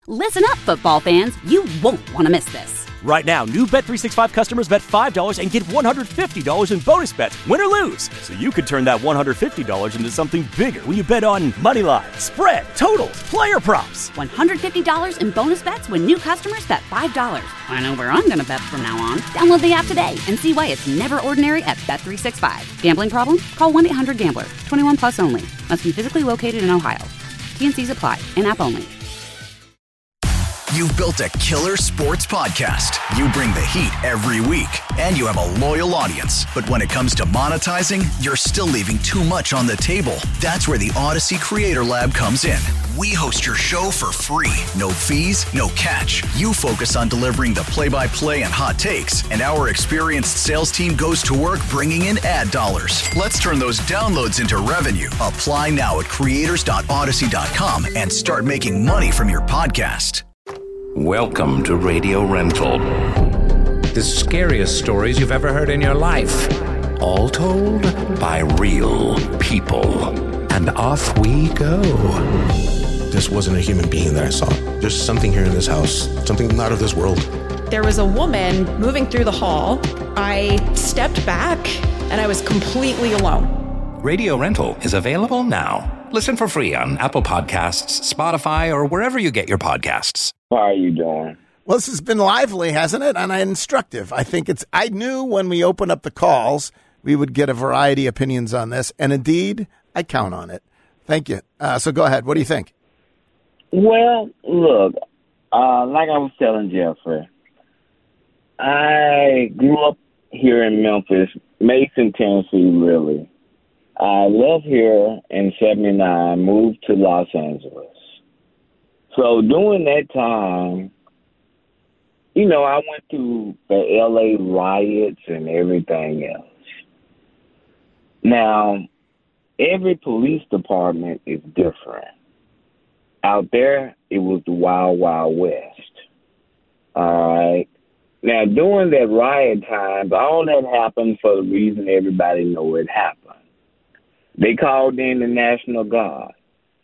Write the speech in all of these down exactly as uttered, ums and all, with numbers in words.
Listen up, football fans. You won't want to miss this. Right now, new Bet three sixty-five customers bet five dollars and get one hundred fifty dollars in bonus bets, win or lose. So you could turn that one hundred fifty dollars into something bigger when you bet on money line, spread, totals, player props. one hundred fifty dollars in bonus bets when new customers bet five dollars. I know where I'm going to bet from now on. Download the app today and see why it's never ordinary at Bet three sixty-five. Gambling problem? Call one eight hundred gambler. twenty-one plus only. Must be physically located in Ohio. T N Cs apply. In-app only. You've built a killer sports podcast. You bring the heat every week, and you have a loyal audience. But when it comes to monetizing, you're still leaving too much on the table. That's where the Odyssey Creator Lab comes in. We host your show for free. No fees, no catch. You focus on delivering the play-by-play and hot takes, and our experienced sales team goes to work bringing in ad dollars. Let's turn those downloads into revenue. Apply now at creators dot odyssey dot com and start making money from your podcast. Welcome to Radio Rental. The scariest stories you've ever heard in your life. All told by real people. And off we go. This wasn't a human being that I saw. There's something here in this house. Something not of this world. There was a woman moving through the hall. I stepped back and I was completely alone. Radio Rental is available now. Listen for free on Apple Podcasts, Spotify, or wherever you get your podcasts. How are you doing? Well, this has been lively, hasn't it? And instructive. I think it's, I knew when we opened up the calls, we would get a variety of opinions on this. And indeed, I count on it. Thank you. Uh, so go ahead. What do you think? Well, look, uh, like I was telling Jeffrey, I grew up here in Memphis, Mason, Tennessee, really. I left here in seventy-nine, moved to Los Angeles. So during that time, you know, I went through the L A riots and everything else. Now, every police department is different. Out there, it was the Wild Wild West. All right. Now, during that riot time, all that happened for the reason everybody know it happened. They called in the National Guard.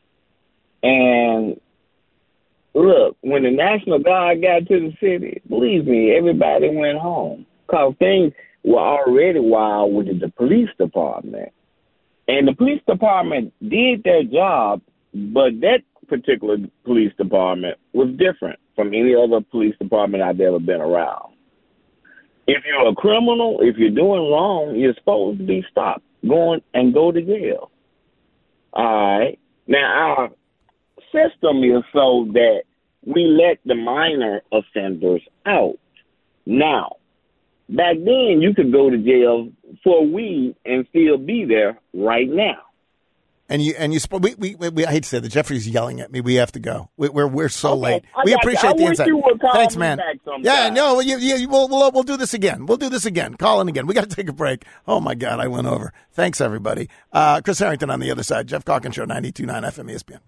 And look, when the National Guard got to the city, believe me, everybody went home. Because things were already wild with the police department. And the police department did their job, but that particular police department was different from any other police department I've ever been around. If you're a criminal, if you're doing wrong, you're supposed to be stopped, going and go to jail. All right. Now, our system is so that we let the minor offenders out. Now, back then, you could go to jail for weed and still be there right now. And you and you we we, we I hate to say that Jeffrey's yelling at me. We have to go. We, we're we're so okay, late. I We got appreciate you. the I insight. wish you would call Thanks, me man. back sometime. Yeah, no, you, you, we'll, we'll we'll do this again. We'll do this again. Call in again. We got to take a break. Oh my God, I went over. Thanks everybody. Uh, Chris Harrington on the other side. Jeff Calkins Show, ninety-two point nine F M E S P N.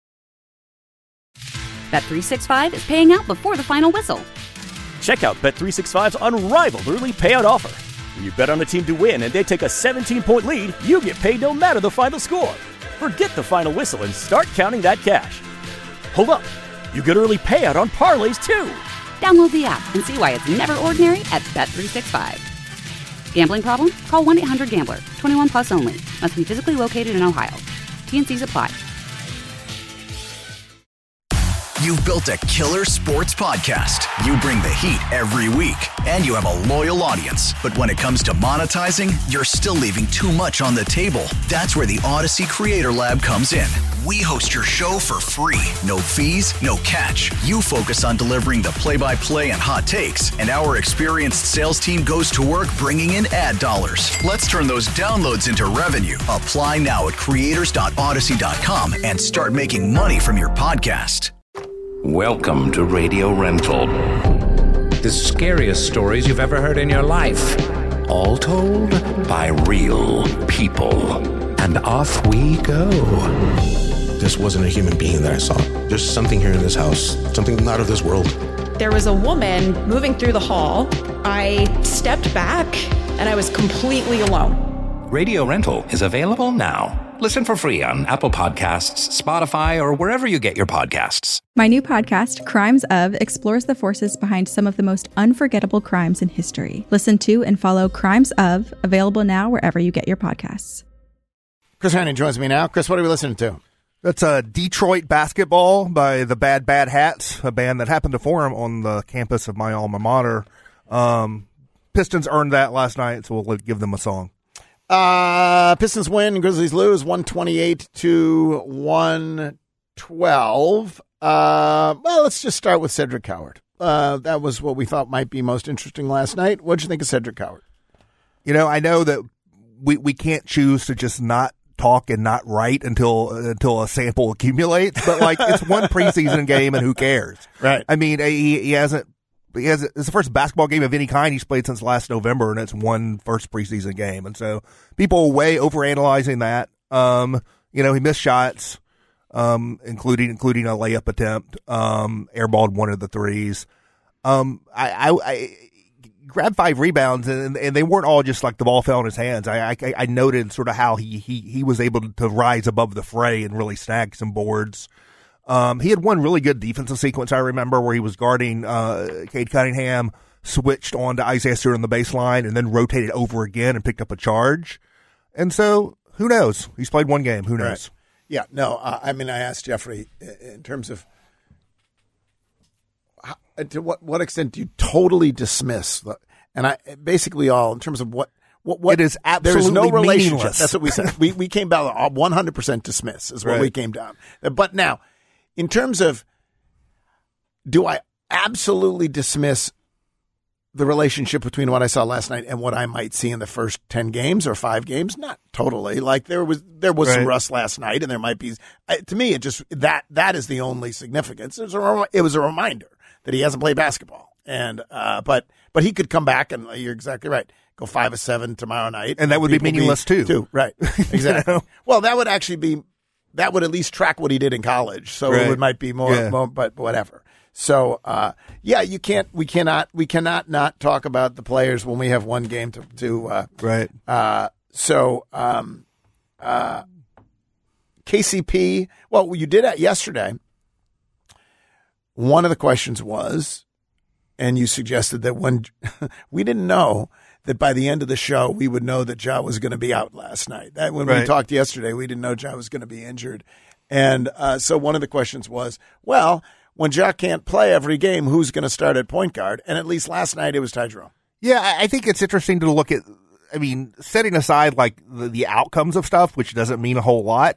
Bet three sixty-five is paying out before the final whistle. Check out Bet three sixty-five's unrivaled early payout offer. When you bet on a team to win and they take a seventeen-point lead, you get paid no matter the final score. Forget the final whistle and start counting that cash. Hold up. You get early payout on parlays, too. Download the app and see why it's never ordinary at Bet three sixty-five. Gambling problem? Call one eight hundred gambler. twenty-one plus only. Must be physically located in Ohio. T N Cs apply. You've built a killer sports podcast. You bring the heat every week, and you have a loyal audience. But when it comes to monetizing, you're still leaving too much on the table. That's where the Odyssey Creator Lab comes in. We host your show for free. No fees, no catch. You focus on delivering the play-by-play and hot takes, and our experienced sales team goes to work bringing in ad dollars. Let's turn those downloads into revenue. Apply now at creators dot odyssey dot com and start making money from your podcast. Welcome to Radio Rental. The scariest stories you've ever heard in your life. All told by real people. And off we go. This wasn't a human being that I saw. There's something here in this house. Something not of this world. There was a woman moving through the hall. I stepped back and I was completely alone. Radio Rental is available now. Listen for free on Apple Podcasts, Spotify, or wherever you get your podcasts. My new podcast, Crimes Of, explores the forces behind some of the most unforgettable crimes in history. Listen to and follow Crimes Of, available now wherever you get your podcasts. Chris Hannon joins me now. Chris, what are we listening to? That's uh, Detroit Basketball by the Bad Bad Hats, a band that happened to form on the campus of my alma mater. Um, Pistons earned that last night, so we'll give them a song. Uh, Pistons win, Grizzlies lose, one twenty-eight to one twelve. Uh, well, let's just start with Cedric Howard. Uh, that was what we thought might be most interesting last night. What did you think of Cedric Howard? You know, I know that we, we can't choose to just not talk and not write until until a sample accumulates, but like it's one preseason game and who cares? Right. I mean, he, he hasn't. He has, it's the first basketball game of any kind he's played since last November, and it's one first preseason game. And so people are way overanalyzing that. Um, you know, he missed shots, um, including including a layup attempt, um, airballed one of the threes. Um, I, I, I grabbed five rebounds, and, and they weren't all just like the ball fell in his hands. I, I, I noted sort of how he, he, he was able to rise above the fray and really snag some boards. Um, he had one really good defensive sequence, I remember, where he was guarding uh, Cade Cunningham, switched on to Isaiah Stewart on the baseline, and then rotated over again and picked up a charge. And so, who knows? He's played one game. Who knows? Right. Yeah, no, uh, I mean, I asked Jeffrey in terms of how, to what, what extent do you totally dismiss, the, and I basically all, in terms of what, what, what it is absolutely there's no relationship. Meaningless. That's what we said. we, we came down one hundred percent dismiss is what right. we came down. But now, in terms of, do I absolutely dismiss the relationship between what I saw last night and what I might see in the first ten games or five games? Not totally. Like there was there was right. some rust last night, and there might be. Uh, to me, it just that that is the only significance. It was a, it was a reminder that he hasn't played basketball, and uh, but but he could come back, and you're exactly right. Go five of seven tomorrow night, and that would be meaningless be, too. Too right, exactly. You know? Well, that would actually be. That would at least track what he did in college, so right. it might be more, yeah. more but whatever. So, uh, yeah, you can't, we cannot, we cannot not talk about the players when we have one game to, to uh, right. Uh, so, um, uh, K C P, well, you did that yesterday. One of the questions was, and you suggested that when we didn't know that by the end of the show, we would know that Ja was going to be out last night. That when right. we talked yesterday, we didn't know Ja was going to be injured. And uh, so one of the questions was, well, when Ja can't play every game, who's going to start at point guard? And at least last night, it was Ty Jerome. Yeah, I think it's interesting to look at, I mean, setting aside like the, the outcomes of stuff, which doesn't mean a whole lot,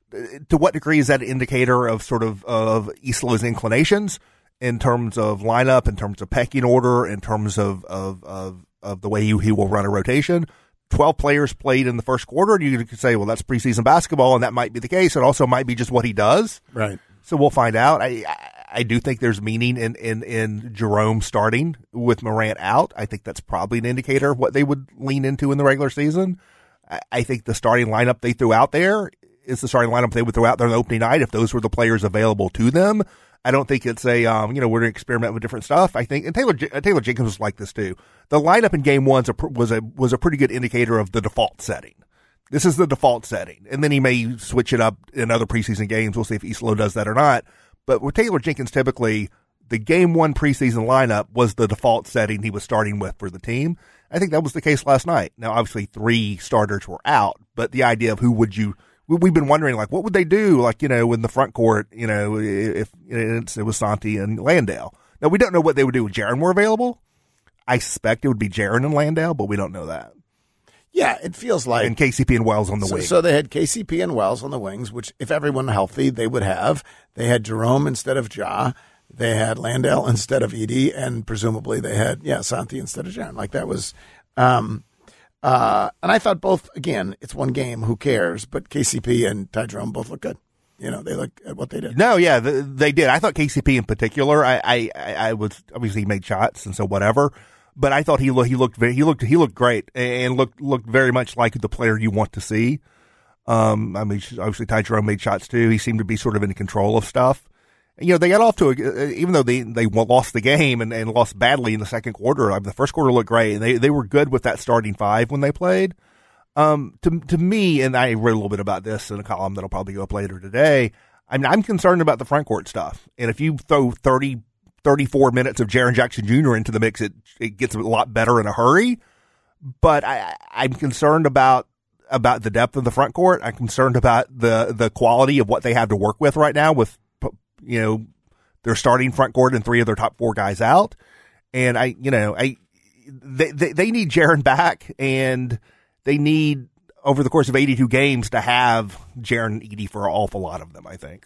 to what degree is that an indicator of sort of, of Islo's inclinations in terms of lineup, in terms of pecking order, in terms of, of, of, of the way he, he will run a rotation? twelve players played in the first quarter, and you could say, well, that's preseason basketball, and that might be the case. It also might be just what he does. Right. So we'll find out. I, I, I do think there's meaning in, in, in Jerome starting with Morant out. I think that's probably an indicator of what they would lean into in the regular season. I, I think the starting lineup they threw out there is the starting lineup they would throw out there on the opening night if those were the players available to them. I don't think it's a, um, you know, we're going to experiment with different stuff. I think, and Taylor, Taylor Jenkins was like this too. The lineup in game one was a, was a pretty good indicator of the default setting. This is the default setting. And then he may switch it up in other preseason games. We'll see if Islo does that or not. But with Taylor Jenkins, typically the game one preseason lineup was the default setting he was starting with for the team. I think that was the case last night. Now, obviously three starters were out, but the idea of who would you, we've been wondering, like, what would they do, like, you know, in the front court, you know, if it was Santi and Landale. Now, we don't know what they would do if Jaren were available. I suspect it would be Jaren and Landale, but we don't know that. Yeah, it feels like. And K C P and Wells on the so, wing. So they had K C P and Wells on the wings, which, if everyone healthy, they would have. They had Jerome instead of Ja. They had Landale instead of Edey. And presumably they had, yeah, Santi instead of Jaren. Like, that was. Um, Uh, and I thought both, again, it's one game, who cares? But K C P and Ty Jerome both look good. You know, they look at what they did. No, yeah, the, they did. I thought K C P in particular, I, I, I was, obviously he made shots and so whatever, but I thought he looked, he looked, very, he looked, he looked great and looked, looked very much like the player you want to see. Um, I mean, obviously Ty Jerome made shots too. He seemed to be sort of in control of stuff. You know, they got off to a, even though they, they lost the game and, and lost badly in the second quarter, I mean, the first quarter looked great. And they, they were good with that starting five when they played. Um, to to me, and I wrote a little bit about this in a column that'll probably go up later today. I mean, I'm concerned about the front court stuff. And if you throw thirty, thirty-four minutes of Jaren Jackson Junior into the mix, it it gets a lot better in a hurry. But I, I'm concerned about about the depth of the front court. I'm concerned about the the quality of what they have to work with right now with, you know, their starting front court and three of their top four guys out. And I, you know, I, they, they, they need Jaren back, and they need, over the course of eighty-two games, to have Jaren and Edey for an awful lot of them, I think.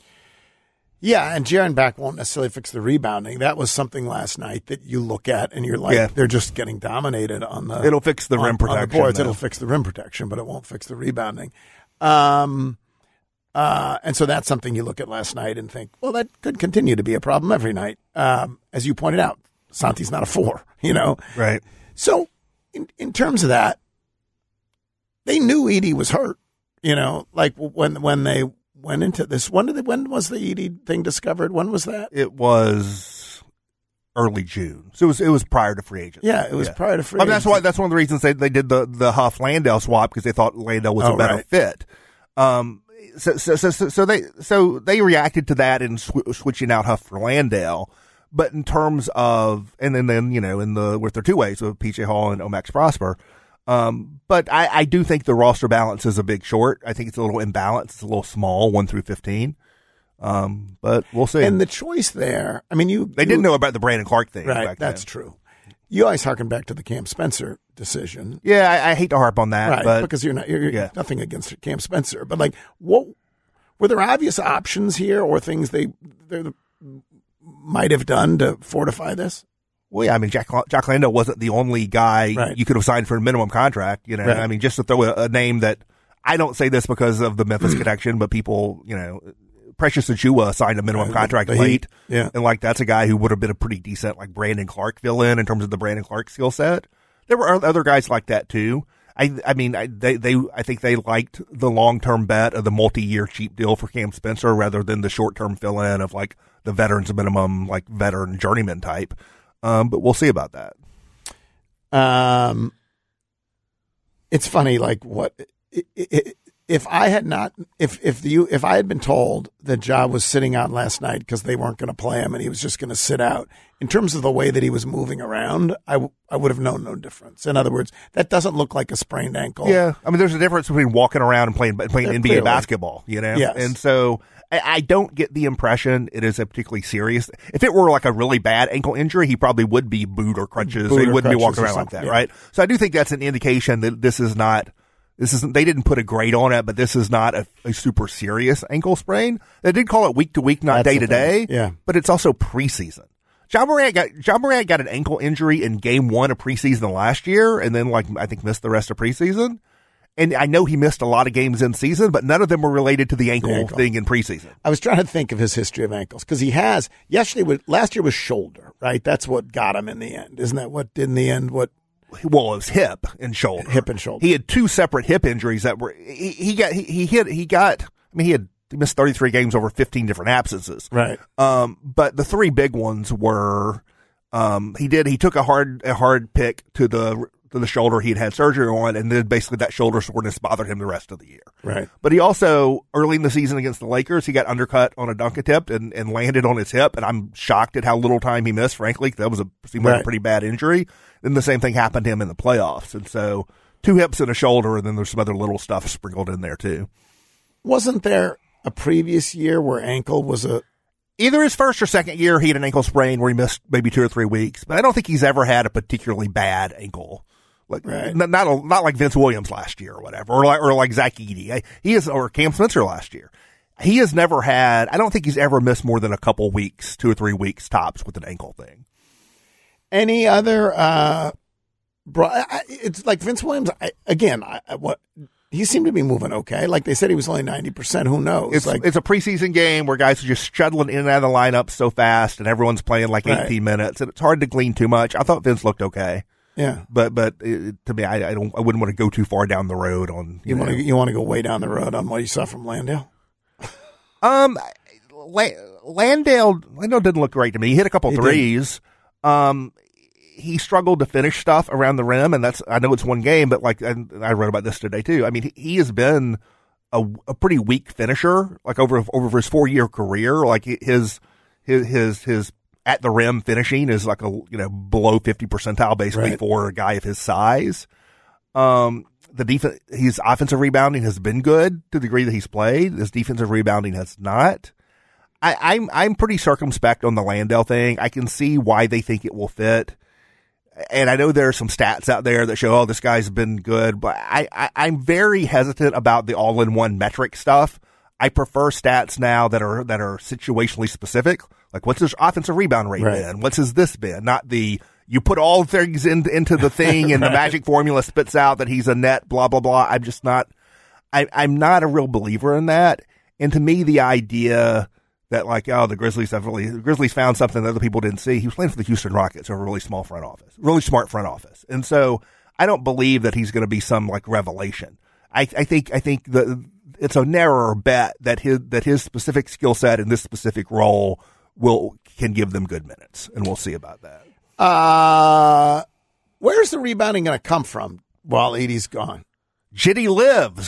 Yeah, and Jaren back won't necessarily fix the rebounding. That was something last night that you look at and you're like, yeah. they're just getting dominated on the. It'll fix the on, rim protection. On the boards. Though. It'll fix the rim protection, but it won't fix the rebounding. Um, uh, and so that's something you look at last night and think, well, that could continue to be a problem every night. Um, as you pointed out, Santi's not a four, you know? Right. So in, in terms of that, they knew Edey was hurt, you know, like when, when they went into this. When did they, when was the Edey thing discovered? When was that? It was early June. So it was, it was prior to free agency. Yeah, it was yeah. prior to free I mean, agency. that's why, that's one of the reasons they, they did the, the Huff Landale swap, because they thought Landale was oh, a better right. fit. Um, so, so, so, so they, so they reacted to that in sw- switching out Huff for Landale. But in terms of, and then, then, you know, in the, with their two ways with P J Hall and Omax Prosper. Um, but I, I do think the roster balance is a big short. I think it's a little imbalanced. It's a little small, one through fifteen. Um, but we'll see. And the choice there, I mean, you. They you, didn't know about the Brandon Clark thing. Right. Back That's then. true. You always harken back to the Cam Spencer decision. Yeah. I, I hate to harp on that, right, but because you're not, you're, you're yeah. nothing against Cam Spencer, but like, what were there obvious options here or things they, they might have done to fortify this? Well, yeah, I mean, Jack, Jack Landale wasn't the only guy right. you could have signed for a minimum contract, you know, right. I mean, just to throw a, a name that, I don't say this because of the Memphis connection, but people, you know, Precious Achiuwa signed a minimum right. contract the late. Heat. Yeah. And like, that's a guy who would have been a pretty decent, like, Brandon Clark fill in in terms of the Brandon Clark skill set. There were other guys like that too. I, I mean, I, they, they, I think they liked the long-term bet of the multi-year cheap deal for Cam Spencer rather than the short-term fill-in of like the veterans minimum, like veteran journeyman type. Um, but we'll see about that. Um, it's funny, like what it, it, if I had not, if if you if I had been told that Ja was sitting out last night because they weren't going to play him and he was just going to sit out. In terms of the way that he was moving around, I, w- I would have known no difference. In other words, that doesn't look like a sprained ankle. Yeah, I mean, there's a difference between walking around and playing playing yeah, N B A clearly. basketball, you know. Yes. And so I, I don't get the impression it is a particularly serious. If it were like a really bad ankle injury, he probably would be boot or crutches. Boot he or wouldn't be crutches walking or around like that, yeah. right? So I do think that's an indication that this is not. This isn't. They didn't put a grade on it, but this is not a, a super serious ankle sprain. They did call it week to week, not That's day to day. Yeah, but it's also preseason. Ja Morant got Ja Morant got an ankle injury in game one of preseason last year, and then like I think missed the rest of preseason. And I know he missed a lot of games in season, but none of them were related to the ankle, the ankle. thing in preseason. I was trying to think of his history of ankles because he has. Yesterday, was, last year was shoulder, right? That's what got him in the end, isn't that what did in the end? What? Well, it was hip and shoulder. Hip and shoulder. He had two separate hip injuries that were. He, he got. He, he hit. He got. I mean, he had. He missed thirty-three games over fifteen different absences. Right. Um, but the three big ones were. Um, he did. He took a hard, a hard pick to the to the shoulder he'd had surgery on, and then basically that shoulder soreness bothered him the rest of the year. Right. But he also early in the season against the Lakers, he got undercut on a dunk attempt and, and landed on his hip, and I'm shocked at how little time he missed. Frankly, that was a seemed like right. a pretty bad injury. Then the same thing happened to him in the playoffs, and so two hips and a shoulder, and then there's some other little stuff sprinkled in there too. Wasn't there a previous year where ankle was a Either his first or second year, he had an ankle sprain where he missed maybe two or three weeks. But I don't think he's ever had a particularly bad ankle, like right. not not, a, not like Vince Williams last year or whatever, or like or like Zach Edey. He is or Cam Spencer last year. He has never had. I don't think he's ever missed more than a couple weeks, two or three weeks tops with an ankle thing. Any other? Uh, bro, I, it's like Vince Williams I, again. I, I, what? He seemed to be moving okay. Like they said, he was only ninety percent. Who knows? It's like it's a preseason game where guys are just shuttling in and out of the lineup so fast, and everyone's playing like right. eighteen minutes, and it's hard to glean too much. I thought Vince looked okay. Yeah, but but it, to me, I, I don't. I wouldn't want to go too far down the road on. You, you want to you want to go way down the road on what you saw from Landale. um, La- Landale Landale didn't look great to me. He hit a couple he threes. Did. Um, he struggled to finish stuff around the rim, and that's, I know it's one game, but like, and I wrote about this today too. I mean, he, he has been a, a pretty weak finisher, like over, over his four year career. Like his, his, his, his at the rim finishing is like a, you know, below fifty percentile basically Right. for a guy of his size. Um, the defense, his offensive rebounding has been good to the degree that he's played. His defensive rebounding has not. I, I'm I'm pretty circumspect on the Landale thing. I can see why they think it will fit, and I know there are some stats out there that show, oh, this guy's been good, but I, I I'm very hesitant about the all-in-one metric stuff. I prefer stats now that are that are situationally specific, like what's his offensive rebound rate Right. been, what's his this been, not the you put all things in, into the thing and the magic formula spits out that he's a net, blah blah blah. I'm just not. I, I'm not a real believer in that, and to me, the idea that like, oh, the Grizzlies have really, the Grizzlies found something that other people didn't see. He was playing for the Houston Rockets, a really small front office, really smart front office. And so I don't believe that he's going to be some like revelation. I, I think, I think the, it's a narrower bet that his, that his specific skill set in this specific role will, can give them good minutes. And we'll see about that. Uh, where's the rebounding going to come from while Edey's gone? Jitty lives.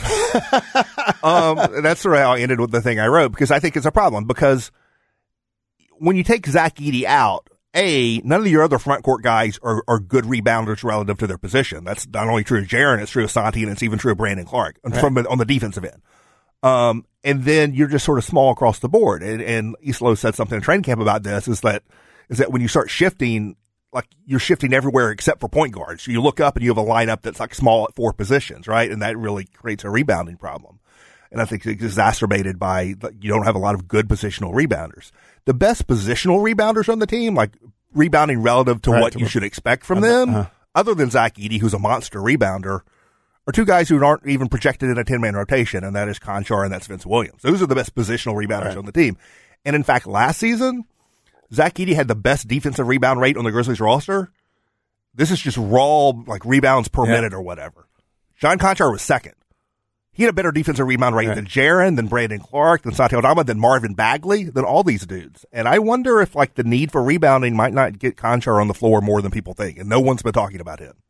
um, that's sort of how I ended with the thing I wrote, because I think it's a problem. Because when you take Zach Edey out, A, none of your other front court guys are, are good rebounders relative to their position. That's not only true of Jaren, it's true of Santi, and it's even true of Brandon Clark Right. from on the defensive end. Um, and then you're just sort of small across the board. And, and Islo said something in training camp about this, is that is that when you start shifting, like you're shifting everywhere except for point guards. So you look up and you have a lineup that's like small at four positions, right? And that really creates a rebounding problem. And I think it's exacerbated by like, you don't have a lot of good positional rebounders. The best positional rebounders on the team, like rebounding relative to Right, what to you what- should expect from uh, them, uh. other than Zach Edey, who's a monster rebounder, are two guys who aren't even projected in a ten-man rotation, and that is Conchar and that's Vince Williams. Those are the best positional rebounders Right. on the team. And in fact, last season, Zach Edey had the best defensive rebound rate on the Grizzlies roster. This is just raw, like, rebounds per Yeah. minute or whatever. John Conchar was second. He had a better defensive rebound rate Right. than Jaren, than Brandon Clark, than Santi Aldama, than Marvin Bagley, than all these dudes. And I wonder if, like, the need for rebounding might not get Conchar on the floor more than people think. And no one's been talking about him.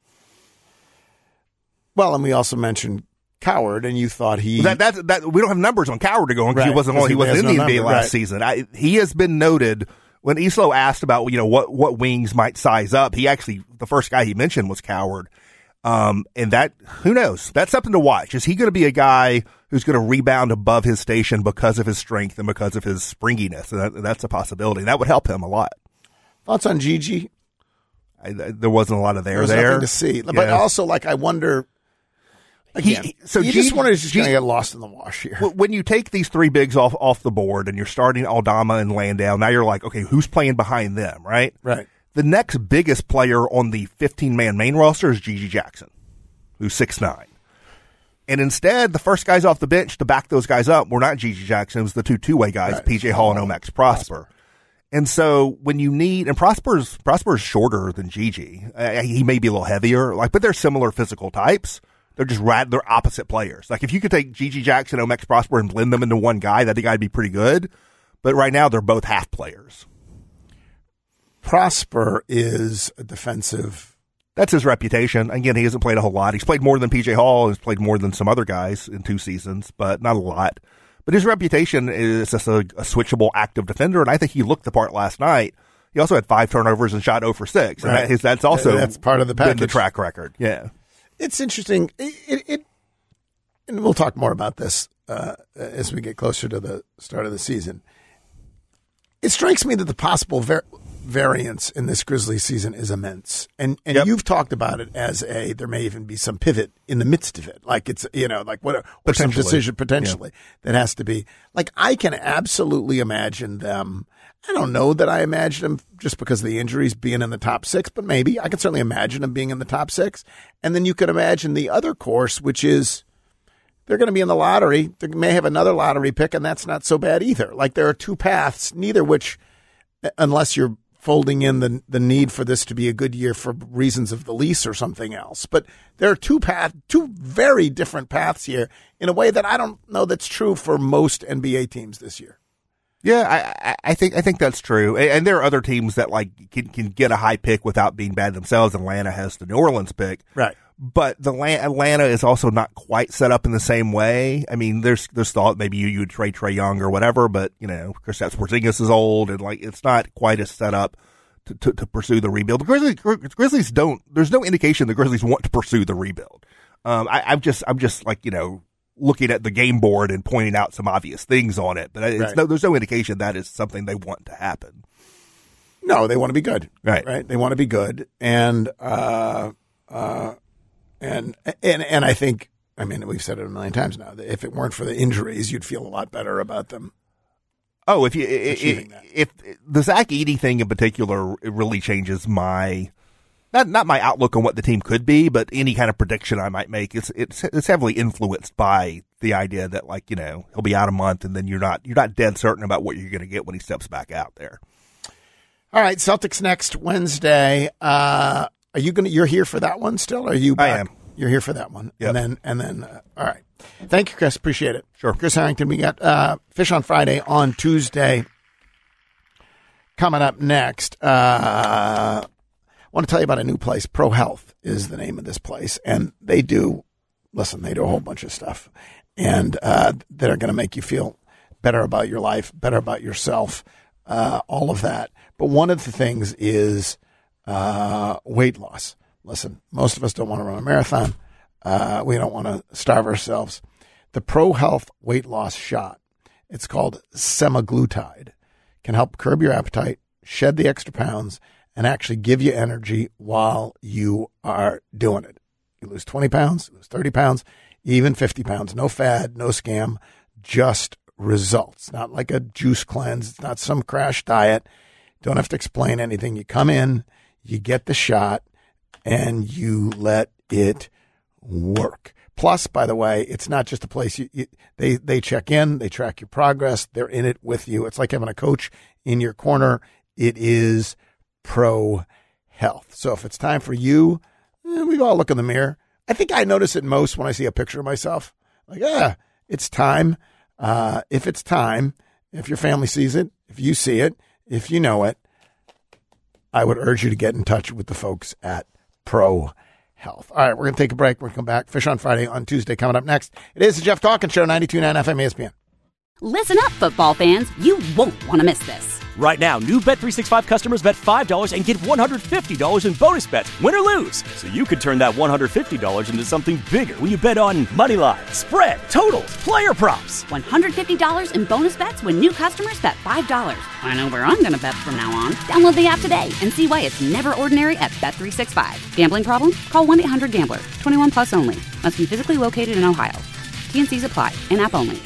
Well, and we also mentioned Coward, and you thought he That, that, that, we don't have numbers on Coward to go on because he Right, wasn't, 'cause on, he he wasn't has in no the N B A number, last right. season. I, he has been noted when Islo asked about, you know, what, what wings might size up. He actually, the first guy he mentioned was Coward. Um, and that, who knows? That's something to watch. Is he going to be a guy who's going to rebound above his station because of his strength and because of his springiness? And that, that's a possibility. That would help him a lot. thoughts on Gigi? I, there wasn't a lot of there There's there. nothing to see, but Yeah. also like I wonder. Again, He- so you Gigi- just wonder if he's going to Gigi- get lost in the wash here. Well, when you take these three bigs off off the board and you're starting Aldama and Landale, now you're like, okay, who's playing behind them, right? Right. The next biggest player on the fifteen-man main roster is Gigi Jackson, who's six nine. And instead, the first guys off the bench to back those guys up were not Gigi Jackson, it was the two two-way guys, Right. P J Hall and Omax Prosper. And so when you need, and Prosper's, Prosper's shorter than Gigi. Uh, he may be a little heavier, like, but they're similar physical types. They're just rad, they're opposite players. Like if you could take Gigi Jackson, Omax Prosper and blend them into one guy, that guy'd be pretty good. But right now they're both half players. Prosper is a defensive. That's his reputation. Again, he hasn't played a whole lot. He's played more than P J Hall. He's played more than some other guys in two seasons, but not a lot. But his reputation is just a, a switchable, active defender, and I think he looked the part last night. He also had five turnovers and shot zero for six. And Right. that, his, that's also That's part of the been the package. track record. Yeah. It's interesting. It, it, it and we'll talk more about this uh, as we get closer to the start of the season. It strikes me that the possible var- variance in this Grizzlies season is immense, and and Yep. you've talked about it as a there may even be some pivot in the midst of it, like it's you know like what or some Potentially. decision potentially that has to be like I can absolutely imagine them. I don't know that I imagine them just because of the injuries being in the top six, but maybe I can certainly imagine them being in the top six. And then you could imagine the other course, which is they're going to be in the lottery. They may have another lottery pick, and that's not so bad either. Like there are two paths, neither which, unless you're folding in the the need for this to be a good year for reasons of the lease or something else. But there are two path, two very different paths here in a way that I don't know that's true for most N B A teams this year. Yeah, I, I think I think that's true, and, and there are other teams that like can can get a high pick without being bad themselves. Atlanta has the New Orleans pick, right? But the Atlanta is also not quite set up in the same way. I mean, there's there's thought maybe you you would trade Trae Young or whatever, but you know, Kristaps Porzingis is old, and like it's not quite as set up to to, to pursue the rebuild. The Grizzlies, Grizzlies don't. There's no indication the Grizzlies want to pursue the rebuild. Um, I, I'm just I'm just like you know. looking at the game board and pointing out some obvious things on it, but it's right. no, there's no indication that is something they want to happen. No, they want to be good, right? Right? They want to be good, and uh, uh, and and and I think, I mean, we've said it a million times now, that if it weren't for the injuries, you'd feel a lot better about them. Oh, if you if, if, if the Zach Edey thing in particular, it really changes my. Not not my outlook on what the team could be, but any kind of prediction I might make. It's it's it's heavily influenced by the idea that, like, you know, he'll be out a month, and then you're not you're not dead certain about what you're going to get when he steps back out there. All right, Celtics next Wednesday. Uh, are you going to? You're here for that one still? Or are you back? I am. You're here for that one, yep. and then and then. Uh, all right, thank you, Chris. Appreciate it. Sure, Chris Harrington. We got uh, Fish on Friday on Tuesday. Coming up next. Uh, I want to tell you about a new place. Pro Health is the name of this place, and they do, listen, they do a whole bunch of stuff, and uh, that are going to make you feel better about your life, better about yourself, uh, all of that. But one of the things is uh, weight loss. Listen, most of us don't want to run a marathon. Uh, we don't want to starve ourselves. The Pro Health weight loss shot, it's called semaglutide, can help curb your appetite, shed the extra pounds, and actually give you energy while you are doing it. You lose twenty pounds, lose thirty pounds, even fifty pounds. No fad, no scam, just results. Not like a juice cleanse. It's not some crash diet. Don't have to explain anything. You come in, you get the shot, and you let it work. Plus, by the way, it's not just a place you, you they they check in, they track your progress, they're in it with you. It's like having a coach in your corner. It is Pro Health. So if it's time for you, eh, we all look in the mirror. I think I notice it most when I see a picture of myself. Like, ah, it's time. Uh, if it's time, if your family sees it, if you see it, if you know it, I would urge you to get in touch with the folks at Pro Health. All right, we're going to take a break. We're going to come back. Fish on Friday on Tuesday coming up next. It is the Jeff Dawkins Show, ninety-two point nine F M E S P N. Listen up, football fans. You won't want to miss this. Right now, new Bet three sixty-five customers bet five dollars and get one hundred fifty dollars in bonus bets, win or lose. So you could turn that one hundred fifty dollars into something bigger when you bet on money line, spread, totals, player props. one hundred fifty dollars in bonus bets when new customers bet five dollars. I know where I'm going to bet from now on. Download the app today and see why it's never ordinary at Bet three sixty-five. Gambling problem? Call one eight hundred gambler. twenty-one plus only. Must be physically located in Ohio. T N Cs apply. In-app only.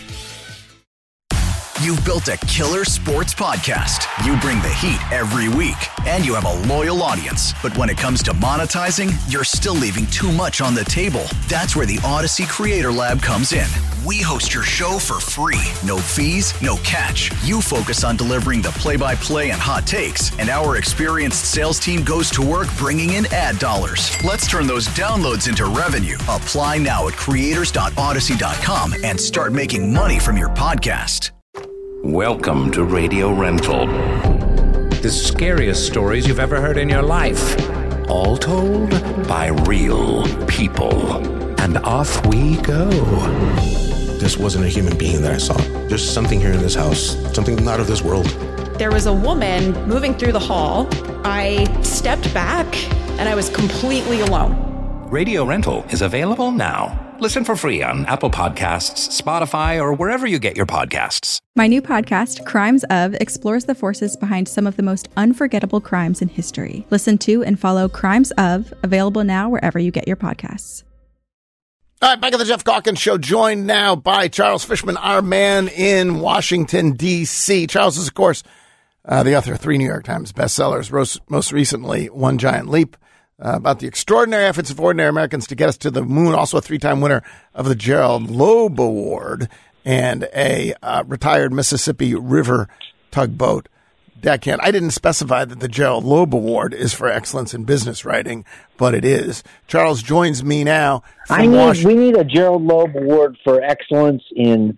You've built a killer sports podcast. You bring the heat every week, and you have a loyal audience. But when it comes to monetizing, you're still leaving too much on the table. That's where the Odyssey Creator Lab comes in. We host your show for free. No fees, no catch. You focus on delivering the play-by-play and hot takes, and our experienced sales team goes to work bringing in ad dollars. Let's turn those downloads into revenue. Apply now at creators dot odyssey dot com and start making money from your podcast. Welcome to Radio Rental. The scariest stories you've ever heard in your life. All told by real people. And off we go. This wasn't a human being that I saw. There's something here in this house, something not of this world. There was a woman moving through the hall. I stepped back, and I was completely alone. Radio Rental is available now. Listen for free on Apple Podcasts, Spotify, or wherever you get your podcasts. My new podcast, Crimes Of, explores the forces behind some of the most unforgettable crimes in history. Listen to and follow Crimes Of, available now wherever you get your podcasts. All right, back at the Jeff Dawkins Show, joined now by Charles Fishman, our man in Washington, D C Charles is, of course, uh, the author of three New York Times bestsellers, most, most recently One Giant Leap, uh, about the extraordinary efforts of ordinary Americans to get us to the moon, also a three-time winner of the Gerald Loeb Award, and a uh, retired Mississippi River tugboat deckhand. I didn't specify that the Gerald Loeb Award is for excellence in business writing, but it is. Charles joins me now from I need, Washington. We need a Gerald Loeb Award for excellence in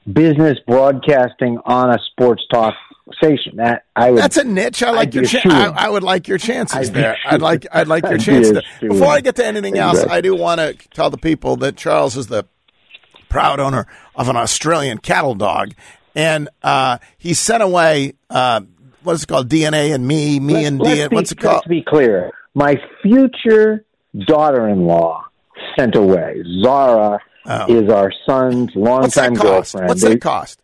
business broadcasting on a sports talk station. That I would. That's a niche. I like I'd your. be Cha- assumed. I, I would like your chances I'd be there. I'd like. I'd like your I'd be chances there. assumed. Before I get to anything else, Exactly. I do want to tell the people that Charles is the proud owner of an Australian cattle dog, and uh, he sent away uh, what is it called? D N A and me, me Let's- and let's D N A. be- What's it called? Let's be clear. My future daughter-in-law sent away. Zara Oh. is our son's What's that longtime cost? girlfriend. What's They- that cost?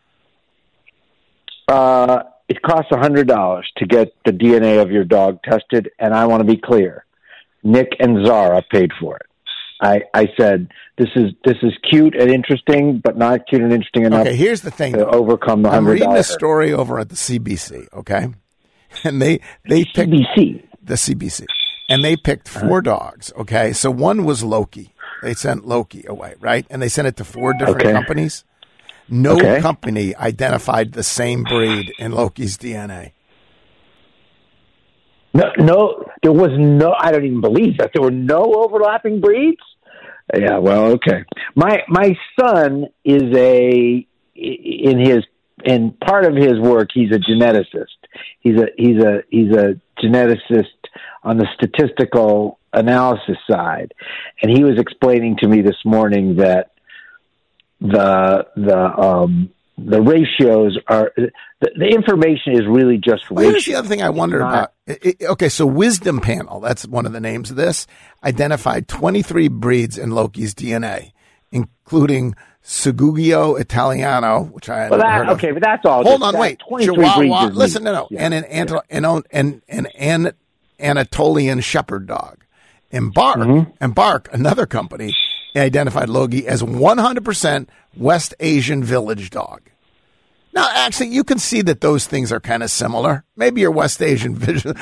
Uh, it costs one hundred dollars to get the D N A of your dog tested, and I want to be clear. Nick and Zara paid for it. I, I said, this is this is cute and interesting, but not cute and interesting enough Okay, here's the thing. to overcome the I'm one hundred reading dollars. this story over at the C B C, okay? And they they picked C B C. the C B C, and they picked four dogs, okay? So one was Loki. They sent Loki away, right? And they sent it to four different Okay. companies. No Okay. company identified the same breed in Loki's D N A. No, no, there was no. I don't even believe that there were no overlapping breeds. Yeah, well, okay. My my son is a in his in part of his work. He's a geneticist. He's a he's a he's a geneticist on the statistical analysis side, and he was explaining to me this morning that the the um, the ratios are the, the information is really just Well, here's ratios. the other thing I wonder It's not- about. It- it- okay, so Wisdom Panel, that's one of the names of this, identified twenty-three breeds in Loki's D N A, including Segugio Italiano, which I had Well, never that, heard of. okay, but that's all. Hold just on, that wait. twenty-three Chihuahua. breeds is Listen, neat. no, no. Yeah. And an, Anto- and, an- and, and an Anatolian Shepherd dog. Embark, Mm-hmm. Embark, another company, identified Loki as one hundred percent West Asian village dog. Now, actually, you can see that those things are kind of similar. Maybe your West Asian vision,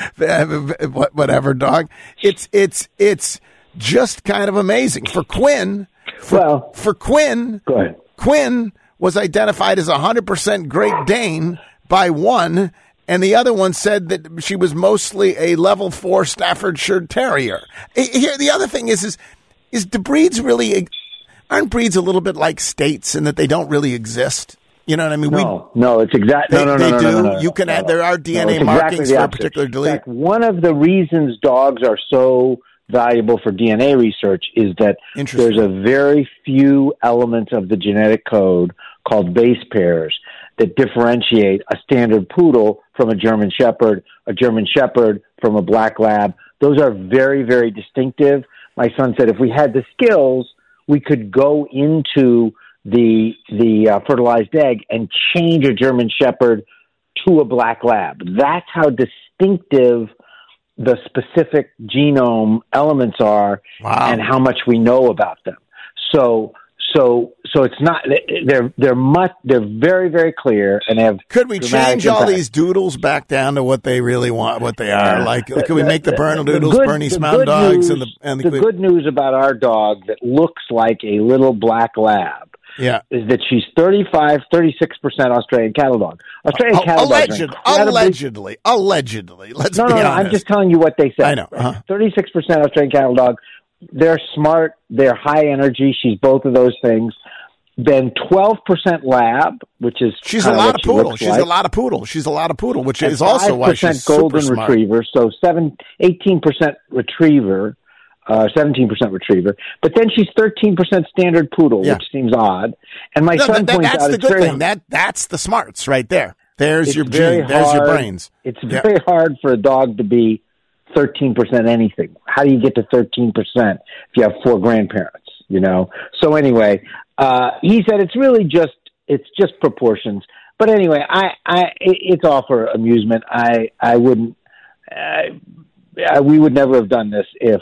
whatever dog. It's it's it's just kind of amazing for Quinn. For, Well- for Quinn, Go ahead. Quinn was identified as one hundred percent Great Dane by one, and the other one said that she was mostly a level four Staffordshire Terrier. Eh, Here, the other thing is, is, is do breeds really, aren't breeds a little bit like states in that they don't really exist? You know what I mean? No, no, it's exactly They- no, no, they no, no, do. no, no, no, You can no, add- there are D N A no, it's markings exactly the for a opposite. particular delete. In fact, one of the reasons dogs are so valuable for D N A research is that Interesting. there's a very few elements of the genetic code called base pairs that differentiate a standard poodle from a German Shepherd, a German Shepherd from a black lab. Those are very, very distinctive. My son said if we had the skills, we could go into the the uh, fertilized egg and change a German Shepherd to a black lab. That's how distinctive the specific genome elements are, Wow. and how much we know about them. So, so, so it's not. They're they're much. They're very very clear, and have. Could we dramatic change all impact. these doodles back down to what they really want, what they are? Yeah. Like, could we make the Bernal The Doodles, good- Bernese the Mountain good Dogs, news- and the and the good news about our dog that looks like a little black lab yeah. is that she's thirty-five, thirty-six percent Australian cattle dog. Australian Oh, cattle dogs are alleged, incredibly- allegedly, allegedly. Let's No, be no, no. honest. I'm just telling you what they said. I know. Uh-huh. thirty-six percent Australian cattle dog. They're smart. They're high energy. She's both of those things. Then twelve percent lab, which is She's a kinda lot what of she poodle. looks She's like. a lot of poodle. She's a lot of poodle, which And is also why five percent she's super golden smart. retriever. So seven, eighteen percent retriever, uh, seventeen percent retriever. But then she's thirteen percent standard poodle, Yeah. which seems odd. And my No, son that- that- points that's out the it's good very, thing. That that's the smarts right there. There's it's your very gene. There's your hard- brains. It's Yeah. very hard for a dog to be thirteen percent anything. How do you get to thirteen percent if you have four grandparents, you know? So anyway, uh, he said it's really just, it's just proportions. But anyway, I, I, it, it's all for amusement. I, I wouldn't, uh, I, we would never have done this if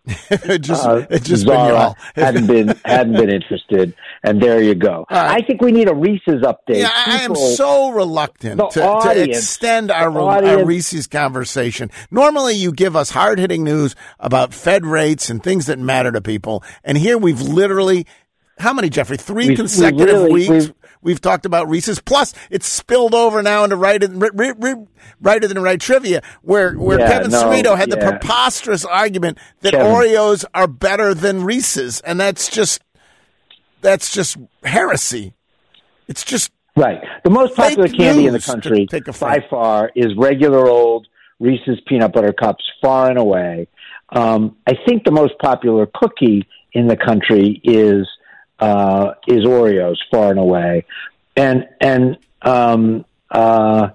it just uh, it just been Zara y'all. hadn't been hadn't been interested, and there you go. right. I think we need a Reese's update. Yeah, I am People- so reluctant the to, to audience- extend our, the our audience- Reese's conversation. Normally, you give us hard hitting news about Fed rates and things that matter to people, and here we've literally. How many, Jeffrey? Three We've- consecutive we've really- weeks. we've- We've talked about Reese's. Plus, it's spilled over now into right, right, right, righter than right trivia, where where Yeah, Kevin no, Cerrito had the yeah. preposterous argument that Kevin. Oreos are better than Reese's, and that's just that's just heresy. It's just right. The most popular candy in the country by far is regular old Reese's peanut butter cups, far and away. Um, I think the most popular cookie in the country is uh, is Oreos, far and away. And and um, uh,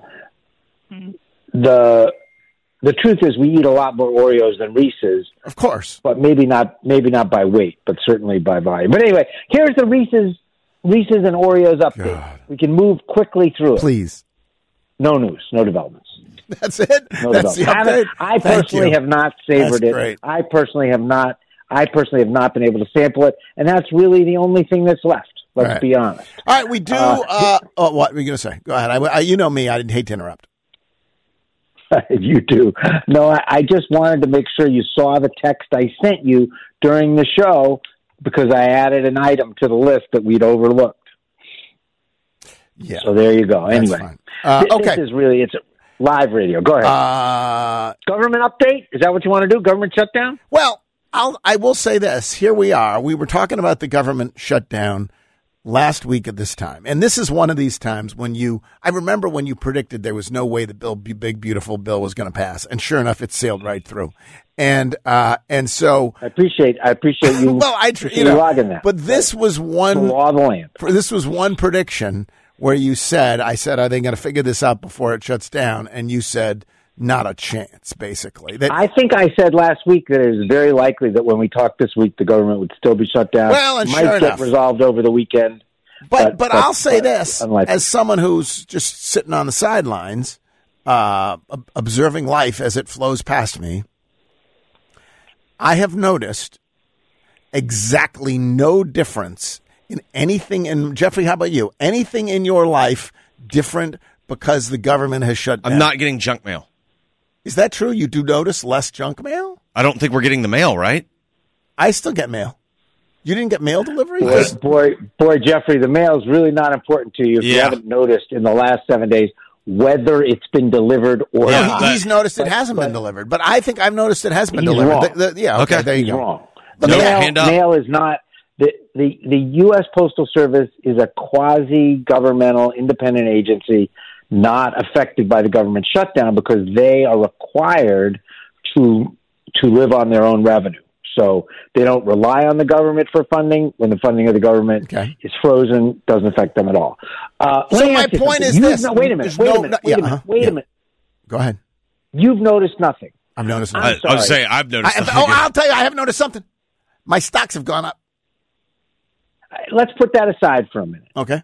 the the truth is, we eat a lot more Oreos than Reese's, of course, but maybe not maybe not by weight, but certainly by volume. But anyway, here's the Reese's Reese's and Oreos update. God. We can move quickly through it. Please. No news, no developments. That's it. No That's the update. I personally have not savored That's it. Great. I personally have not. I personally have not been able to sample it, and that's really the only thing that's left. Let's right. be honest. All right, we do. Uh, uh, oh, what were you going to say? Go ahead. I, I, you know me. I didn't hate to interrupt. You do. No, I, I just wanted to make sure you saw the text I sent you during the show because I added an item to the list that we'd overlooked. Yeah. So there you go. Anyway, uh, this, okay. This is really it's live radio. Go ahead. Uh, Government update. Is that what you want to do? Government shutdown? Well, I'll, I will say this. Here we are. We were talking about the government shutdown last week at this time. And this is one of these times when you, I remember when you predicted there was no way the bill, big, beautiful bill was going to pass. And sure enough, it sailed right through. And, uh, and so. I appreciate, I appreciate you. well, I, you know, logging that. But this was one. The law of the land. This was one prediction where you said, I said, are they going to figure this out before it shuts down? And you said, not a chance, basically. That, I think I said last week that it is very likely that when we talk this week, the government would still be shut down. Well, and might sure get enough. resolved over the weekend. But but, but I'll say uh, this, unlikely. as someone who's just sitting on the sidelines, uh, observing life as it flows past me, I have noticed exactly no difference in anything. And Jeffrey, how about you? Anything in your life different because the government has shut down? I'm not getting junk mail. Is that true? You do notice less junk mail? I don't think we're getting the mail, right? I still get mail. You didn't get mail delivery? Boy, boy, boy, Jeffrey, the mail is really not important to you if yeah. you haven't noticed in the last seven days whether it's been delivered or yeah, not. He's noticed it but, hasn't but, been delivered, but I think I've noticed it has been he's delivered. Wrong. The, the, yeah, okay, okay. there you he's go. Wrong. The no, mail, hand up. mail is not the, the the U S Postal Service is a quasi-governmental independent agency not affected by the government shutdown because they are required to to live on their own revenue. So they don't rely on the government for funding. When the funding of the government okay. is frozen, doesn't affect them at all. Uh, so my point is You've, this. No, wait a minute. Wait no, a minute. No, wait yeah, a minute. uh-huh, Wait yeah. a minute. Go ahead. You've noticed nothing. I've noticed I'm nothing. I, I was saying I've noticed I, nothing. Oh, I'll tell you, I have noticed something. My stocks have gone up. Let's put that aside for a minute. Okay.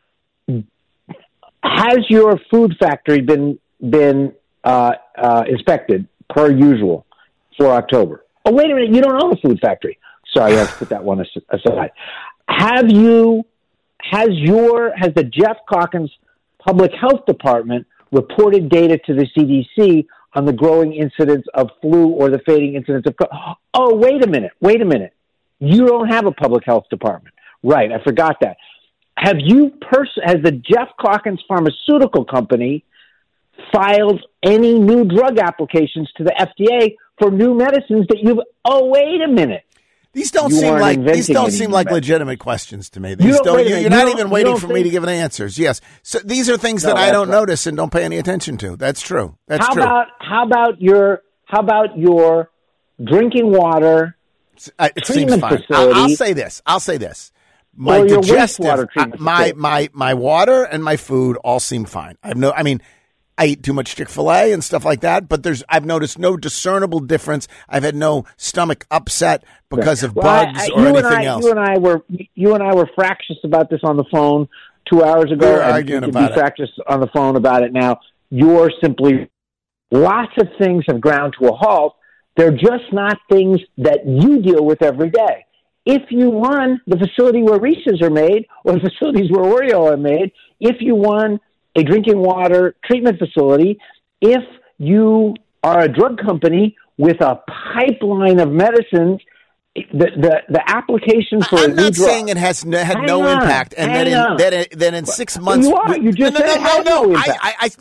Has your food factory been been uh, uh, inspected per usual for October? Oh, wait a minute. You don't own a food factory. Sorry, I have to put that one aside. Have you, has your, has the Jeff Calkins Public Health Department reported data to the C D C on the growing incidence of flu or the fading incidence of, oh, wait a minute. Wait a minute. You don't have a public health department. Right. I forgot that. Have you, pers- has the Jeff Calkins Pharmaceutical Company filed any new drug applications to the F D A for new medicines that you've, oh, wait a minute. These don't You seem aren't like these don't inventing seem any like medicine. legitimate questions to me. You These don't- don't, wait a you're minute. not You even don't- waiting you for don't me to think- give an answers. Yes. So these are things No, that I that's don't right. notice and don't pay any attention to. That's true. That's how true. about how about your how about your drinking water Uh, it seems treatment fine. facility? I'll, I'll say this. I'll say this. My Or your digestive, wastewater uh, treatment my facility. my my water and my food all seem fine. I've no. I mean, I eat too much Chick-fil-A and stuff like that, but there's I've noticed no discernible difference. I've had no stomach upset because of Well, I- bugs I- or you anything and I, else. You and I were you and I were fractious about this on the phone two hours ago. We were and arguing we could about be it. fractious on the phone about it now. You're simply lots of things have ground to a halt. They're just not things that you deal with every day. If you run the facility where Reese's are made or the facilities where Oreo are made, if you run a drinking water treatment facility, if you are a drug company with a pipeline of medicines, the the, the application for I'm a new not drug, saying it has no, had Hang no on, impact, and hang then in, on. then in, then in six months, You are. You just no, said no, it no, had no, no I, impact. I, I, no.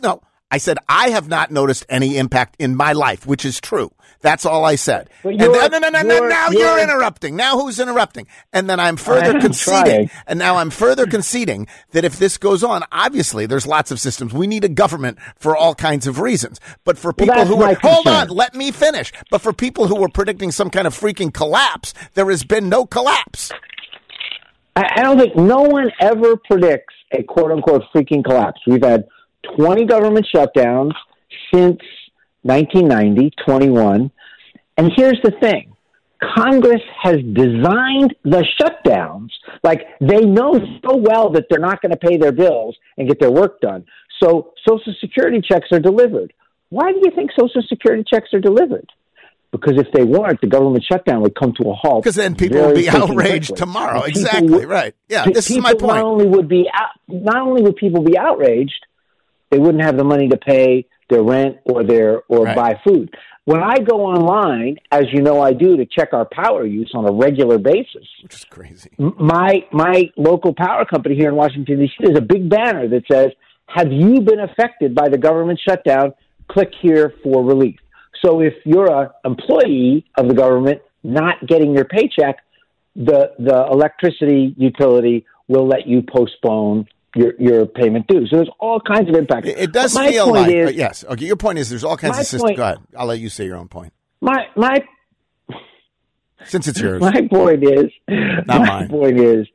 I said, I have not noticed any impact in my life, which is true. That's all I said. And then, no, no, no, no, now you're, you're interrupting. Now who's interrupting? And then I'm further conceding. Trying. And now I'm further conceding that if this goes on, obviously there's lots of systems. We need a government for all kinds of reasons. But for people well, who are, hold on, let me finish. But for people who were predicting some kind of freaking collapse, there has been no collapse. I don't think no one ever predicts a quote unquote freaking collapse. We've had twenty government shutdowns since nineteen ninety, twenty-one. And here's the thing. Congress has designed the shutdowns like they know so well that they're not going to pay their bills and get their work done. So Social Security checks are delivered. Why do you think Social Security checks are delivered? Because if they weren't, the government shutdown would come to a halt. Because then people would be outraged quickly. Tomorrow. And exactly, would, right. Yeah, this is my point. Not only, would be out, not only would people be outraged, they wouldn't have the money to pay their rent or their or right. buy food. When I go online, as you know I do, to check our power use on a regular basis, which is crazy. My my local power company here in Washington, D C, there's a big banner that says, "Have you been affected by the government shutdown? Click here for relief." So if you're an employee of the government not getting your paycheck, the the electricity utility will let you postpone your your payment due. So there's all kinds of impact. It does but my feel point like is, uh, yes. Okay, your point is there's all kinds of systems. Point, Go ahead. I'll let you say your own point. My my since it's yours. My point is not my mine. point is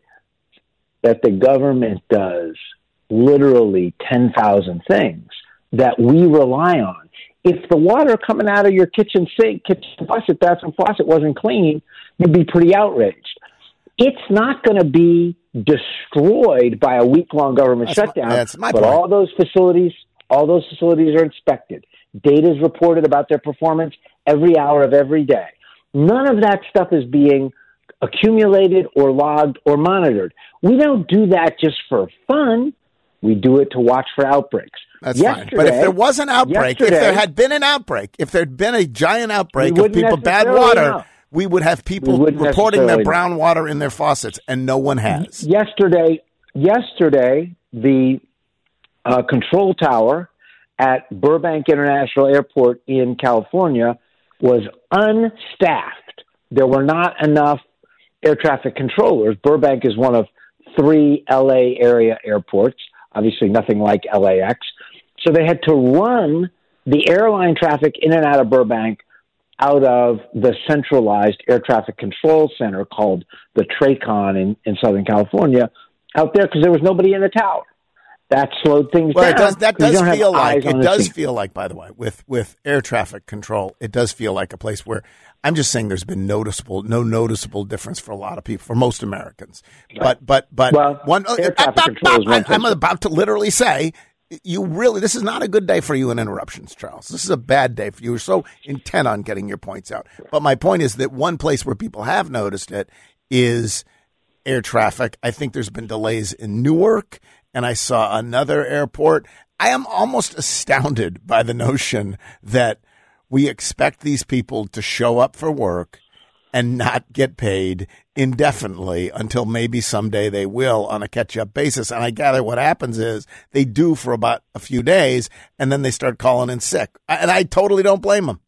that the government does literally ten thousand things that we rely on. If the water coming out of your kitchen sink, kitchen faucet, bathroom faucet wasn't clean, you'd be pretty outraged. It's not going to be destroyed by a week-long government that's shutdown, my, that's my but point. all those facilities, all those facilities are inspected. Data is reported about their performance every hour of every day. None of that stuff is being accumulated or logged or monitored. We don't do that just for fun. We do it to watch for outbreaks. That's fine. But if there was an outbreak, if there had been an outbreak, if there had been a giant outbreak of people bad water, know. we would have people reporting their brown water in their faucets, and no one has. Yesterday, yesterday, the uh, control tower at Burbank International Airport in California was unstaffed. There were not enough air traffic controllers. Burbank is one of three L A area airports, obviously nothing like L A X. So they had to run the airline traffic in and out of Burbank out of the centralized air traffic control center called the TRACON in, in Southern California out there because there was nobody in the tower. That slowed things well, down. It does, that does feel like, it does scene. feel like, by the way, with, with air traffic control, it does feel like a place where I'm just saying there's been noticeable, no noticeable difference for a lot of people, for most Americans. Right. But, but, but well, one, air traffic uh, control is one I, I'm about to literally say, you really, this is not a good day for you in interruptions, Charles. This is a bad day for you. You're so intent on getting your points out. But my point is that one place where people have noticed it is air traffic. I think there's been delays in Newark, and I saw another airport. I am almost astounded by the notion that we expect these people to show up for work and not get paid indefinitely until maybe someday they will on a catch-up basis. And I gather what happens is they do for about a few days, and then they start calling in sick. And I totally don't blame them.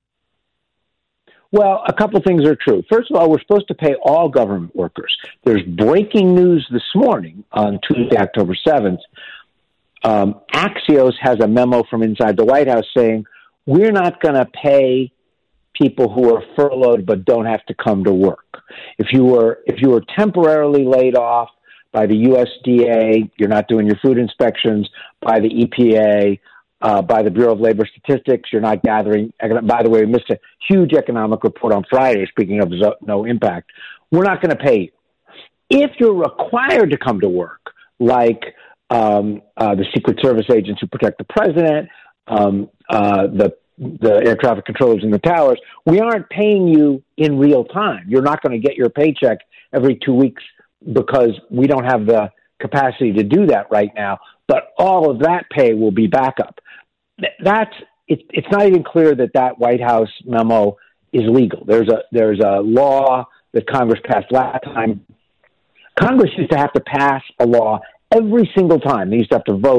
Well, a couple things are true. First of all, we're supposed to pay all government workers. There's breaking news this morning on Tuesday, October seventh. Um, Axios has a memo from inside the White House saying, we're not going to pay people who are furloughed but don't have to come to work. If you were if you were temporarily laid off by the U S D A, you're not doing your food inspections, by the E P A, uh, by the Bureau of Labor Statistics, you're not gathering. By the way, we missed a huge economic report on Friday, speaking of no impact. We're not going to pay you. If you're required to come to work, like um, uh, the Secret Service agents who protect the president, um, uh, the the air traffic controllers in the towers, we aren't paying you in real time. You're not going to get your paycheck every two weeks because we don't have the capacity to do that right now. But all of that pay will be back up. That's it, it's not even clear that that White House memo is legal. There's a there's a law that Congress passed last time. Congress used to have to pass a law every single time. They used to have to vote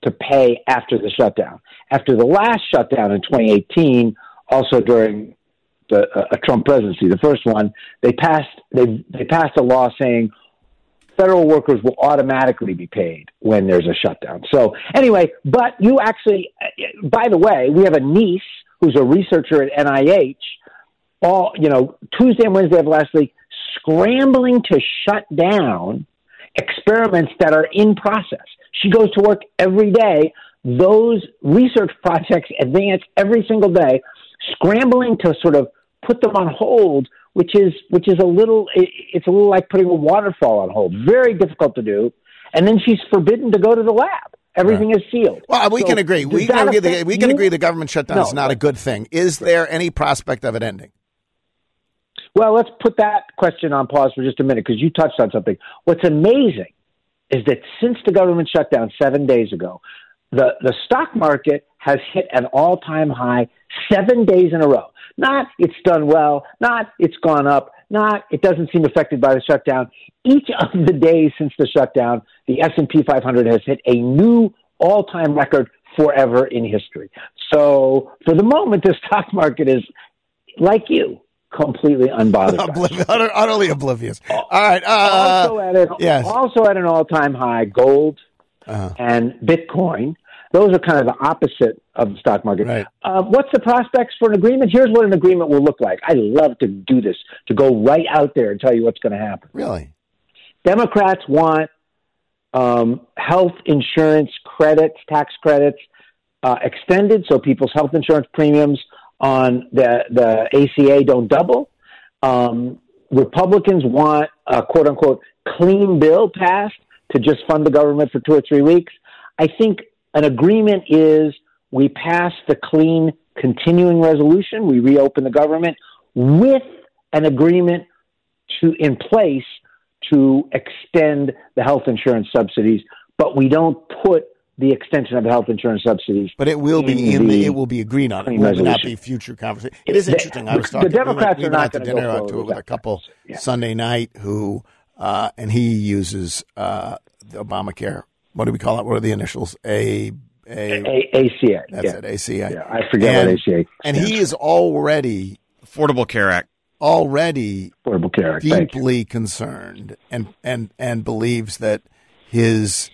to pay after the shutdown. After the last shutdown in twenty eighteen, also during the uh, a Trump presidency, the first one, they passed they they passed a law saying federal workers will automatically be paid when there's a shutdown. So anyway, but you actually, by the way, we have a niece who's a researcher at N I H. All you know, Tuesday and Wednesday of last week, scrambling to shut down experiments that are in process. She goes to work every day. Those research projects advance every single day, scrambling to sort of put them on hold, which is which is a little it's a little like putting a waterfall on hold. Very difficult to do. And then she's forbidden to go to the lab. Everything right. is sealed. Well, we so can agree. We can agree, the, we can agree the government shutdown no, is not a good thing. Is there any prospect of it ending? Well, let's put that question on pause for just a minute because you touched on something. What's amazing is that since the government shutdown seven days ago, the, the stock market has hit an all-time high seven days in a row. Not it's done well, not it's gone up, not it doesn't seem affected by the shutdown. Each of the days since the shutdown, the S and P five hundred has hit a new all-time record forever in history. So for the moment, the stock market is, like you, completely unbothered. Obliv- utter, utterly oblivious. All right. Uh, also, at an, yes. also at an all-time high, gold uh-huh. and Bitcoin. Those are kind of the opposite of the stock market. Right. Uh, what's the prospects for an agreement? Here's what an agreement will look like. I love to do this, to go right out there and tell you what's going to happen. Really? Democrats want um, health insurance credits, tax credits, uh, extended so people's health insurance premiums on the, the A C A don't double. Um, Republicans want a quote-unquote clean bill passed to just fund the government for two or three weeks. I think an agreement is we pass the clean continuing resolution, we reopen the government with an agreement to in place to extend the health insurance subsidies, but we don't put the extension of the health insurance subsidies. But it will be in the, it will be agreed on. It will resolution. not be future conversation. It is interesting. I was talking. The Democrats we went, are we not went going out to dinner go out to it with a couple yeah. Sunday night who, uh, and he uses uh, the Obamacare. What do we call it? What are the initials? A a, a, A C A. That's yeah. it. A C A. Yeah, I forget and, what A C A. And he is already Affordable Care Act. Already Affordable Care Act. deeply concerned and and and believes that his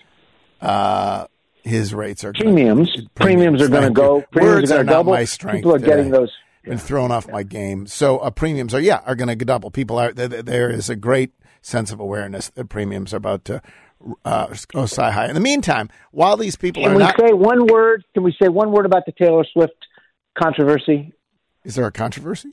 uh, his rates are premiums. Gonna, premiums, premiums are going to go. Words are, are not double. my strength. People are today. getting those. Been thrown off my game. So uh, premiums are yeah are going to double. People are there, there is a great sense of awareness that premiums are about to uh, go sky high. In the meantime, while these people can are we not, say one word? Can we say one word about the Taylor Swift controversy? Is there a controversy?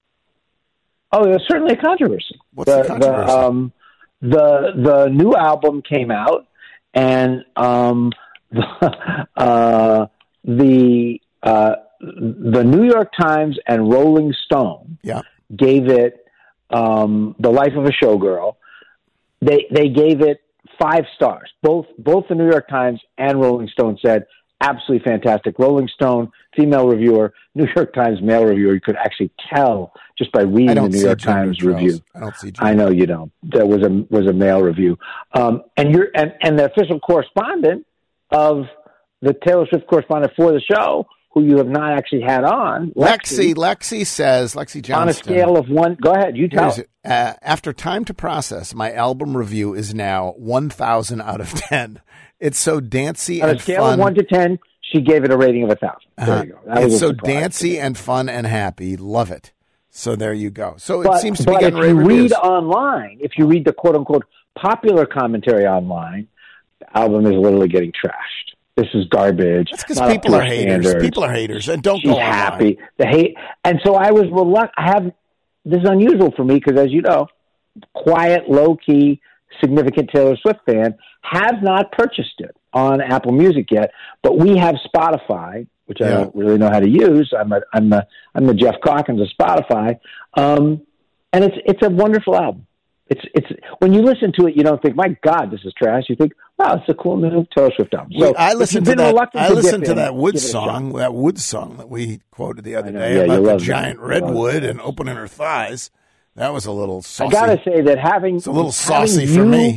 Oh, there's certainly a controversy. What's the, the controversy? The, um, the the new album came out, and um, the uh, the uh, the New York Times and Rolling Stone yeah. gave it um, The Life of a Showgirl. They they gave it five stars. Both both the New York Times and Rolling Stone said absolutely fantastic. Rolling Stone, female reviewer, New York Times, male reviewer. You could actually tell just by reading the New York Times Charles. review. I don't see. I know you don't. There was a was a male review, um, and you're and, and the official correspondent of the Taylor Swift correspondent for the show, who you have not actually had on, Lexi. Lexi, Lexi says, Lexi Johnston. On a scale of one, go ahead, you tell. It, uh, after time to process, my album review is now one thousand out of ten. It's so dancey on and a scale fun. of one to ten, she gave it a rating of a thousand. There uh-huh. you go. That it's was so surprise. dancey and fun and happy. Love it. So there you go. So but, it seems to but be getting if you reviews. read online, if you read the quote unquote popular commentary online, the album is literally getting trashed. This is garbage. That's because people are haters. Standards. People are haters, and don't She's go online. happy. The hate, and so I was reluctant. I have this is unusual for me because, as you know, quiet, low key, significant Taylor Swift fan, have not purchased it on Apple Music yet. But we have Spotify, which I Yeah. don't really know how to use. I'm a, I'm the I'm the Jeff Calkins of Spotify, um, and it's it's a wonderful album. It's it's when you listen to it, you don't think, "My God, this is trash." You think, "Wow, it's a cool new Taylor Swift album." So we, I listened to that. I to listened to in, that Woods give it a song. That Woods song that we quoted the other know, day yeah, about you the love giant that. redwood and opening her thighs. That was a little saucy. I gotta say that having it's a little having saucy for you, me.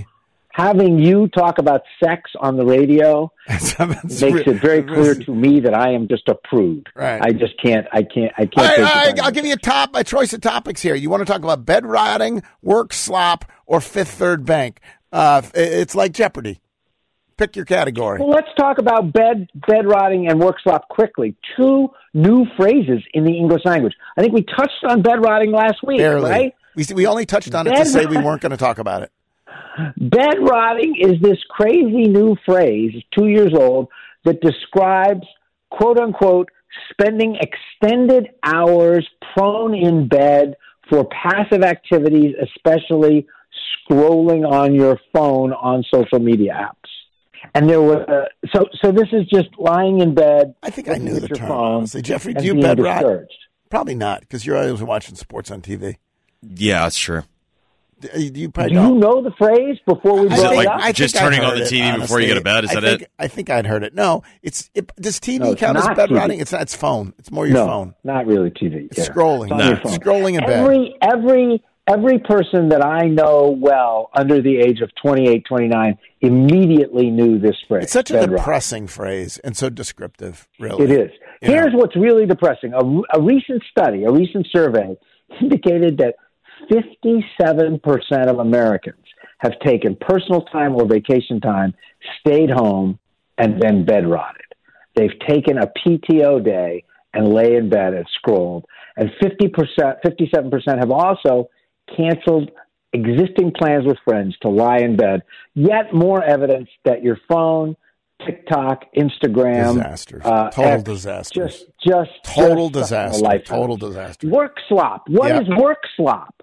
having you talk about sex on the radio makes it very clear to me that I am just a prude. Right. I just can't. I can't. I can't. All right, take all right, the I'll give you a top a choice of topics here. You want to talk about bed rotting, work slop, or Fifth Third Bank? Uh, it's like Jeopardy. Pick your category. Well, let's talk about bed bed rotting and work slop quickly. Two new phrases in the English language. I think we touched on bed rotting last week, Barely. right? We we only touched on it Bed to say we rot- weren't going to talk about it. Bed rotting is this crazy new phrase, two years old, that describes, quote unquote, spending extended hours prone in bed for passive activities, especially scrolling on your phone on social media apps. And there was uh, so so this is just lying in bed. I think I knew the your term. phone Honestly, Jeffrey, and do you being bed rot? discouraged. Probably not, because you're always watching sports on T V. Yeah, that's true. Do you probably Do don't. you know the phrase before we Is brought it like it up? I just think I'd turning on heard the T V it, before you go to honestly. bed? Is I that think, it? I think I'd heard it. No, it's it, does T V No, it's count as not bed T V. rotting? It's not. It's phone. It's more your no, phone. not really T V. It's yeah. scrolling. It's on No. your phone. Scrolling in bed. Every every every person that I know well under the age of twenty-eight, twenty-nine immediately knew this phrase. It's such a bed rotting. depressing phrase and so descriptive. Really, It is. You Here's know. what's really depressing. A, a recent study, a recent survey, indicated that fifty-seven percent of Americans have taken personal time or vacation time, stayed home, and then bed rotted. They've taken a P T O day and lay in bed and scrolled. And fifty percent, fifty-seven percent have also canceled existing plans with friends to lie in bed. Yet more evidence that your phone, TikTok, Instagram, Disasters. uh, Total X, disasters. Just, just Total just disaster. a lifetime. Total disaster. Work slop. What is Yep. work slop?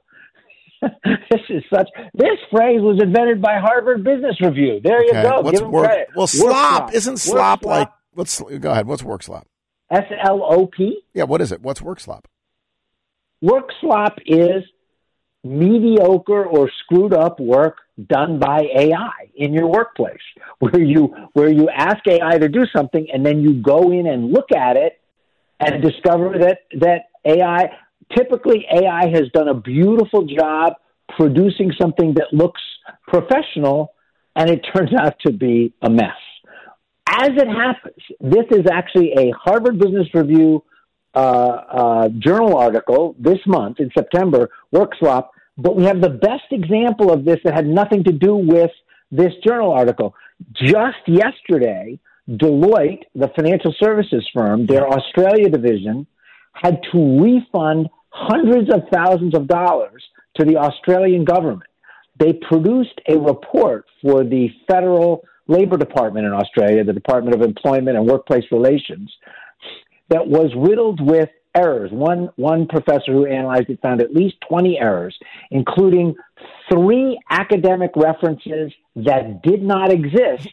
This is such. This phrase was invented by Harvard Business Review. There you Okay, go. What's Give 'em work? credit. Well, Work slop isn't Work slop like what's? Go ahead. What's work slop? S L O P? Yeah. What is it? What's work slop? Work slop is mediocre or screwed up work done by A I in your workplace, where you where you ask A I to do something and then you go in and look at it and discover that that A I typically A I has done a beautiful job producing something that looks professional, and it turns out to be a mess. As it happens, this is actually a Harvard Business Review uh, uh, journal article this month in September, work slop, but we have the best example of this that had nothing to do with this journal article. Just yesterday, Deloitte, the financial services firm, their Australia division, had to refund hundreds of thousands of dollars to the Australian government. They produced a report for the Federal Labor Department in Australia, the Department of Employment and Workplace Relations, that was riddled with errors. One, one professor who analyzed it found at least twenty errors, including three academic references that did not exist,